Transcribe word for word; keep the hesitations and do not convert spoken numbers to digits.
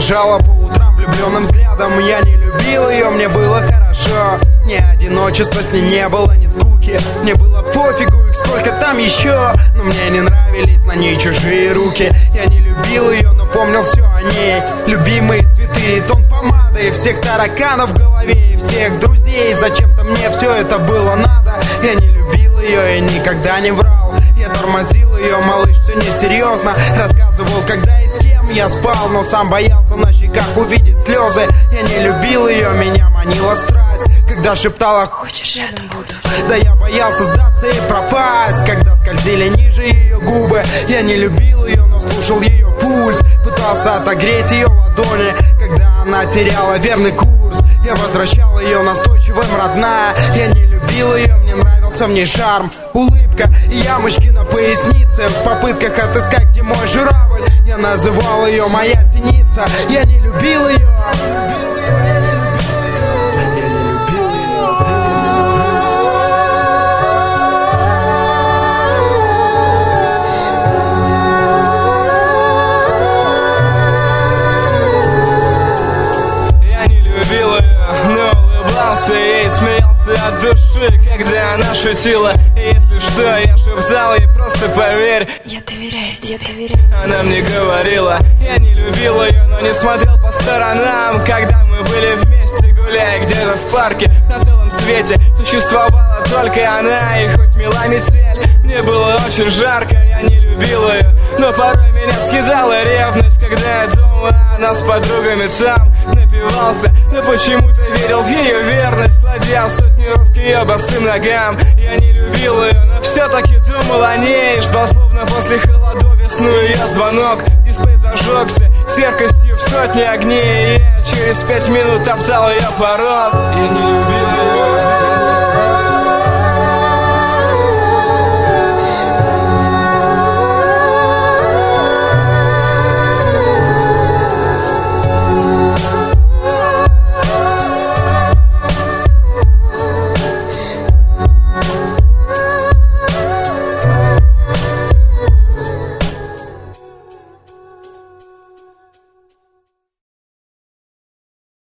провожала по утрам влюбленным взглядом. Я не любил ее, мне было хорошо. Ни одиночества с ней не было, ни скуки. Мне было пофигу, их сколько там еще. Но мне не нравились на ней чужие руки. Я не любил ее, но помнил все о ней. Любимые цветы, тон помады, и всех тараканов в голове, и всех друзей. Зачем-то мне все это было надо. Я не любил ее и никогда не врал. Я тормозил ее, малыш, все несерьезно. Рассказывал, когда и с кем я спал, но сам боялся на щеках увидеть слезы. Я не любил ее, меня манила страсть, когда шептала: хочешь, рядом буду. Да я боялся сдаться и пропасть, когда скользили ниже ее губы. Я не любил ее, но слушал ее пульс, пытался отогреть ее ладони, когда она теряла верный курс. Я возвращал ее настойчивым, родная. Я не любил ее, мне нравился в ней шарм, улыбка и ямочки на пояснице. В попытках отыскать, где мой журавль, я называл ее моя синица. Я не любил ее. Ей смеялся от души, когда она шутила. И если что, я шептал ей: просто поверь. Я доверяю тебе, доверяю. Она мне говорила: я не любил ее, но не смотрел по сторонам, когда мы были вместе, гуляя где-то в парке. На целом свете существовала только она, и хоть мела метель, мне было очень жарко. Я не любил ее, но порой меня съедала ревность, когда я дома, она с подругами там напивался. Но почему-то верил в ее верность, кладя сотни роз к ее босым ногам. Я не любил ее, но все-таки думал о ней, ждал словно после холодов весну ее звонок. Дисплей зажегся с яркостью в сотни огней, и я через пять минут топтал ее порог. Я не любил ее.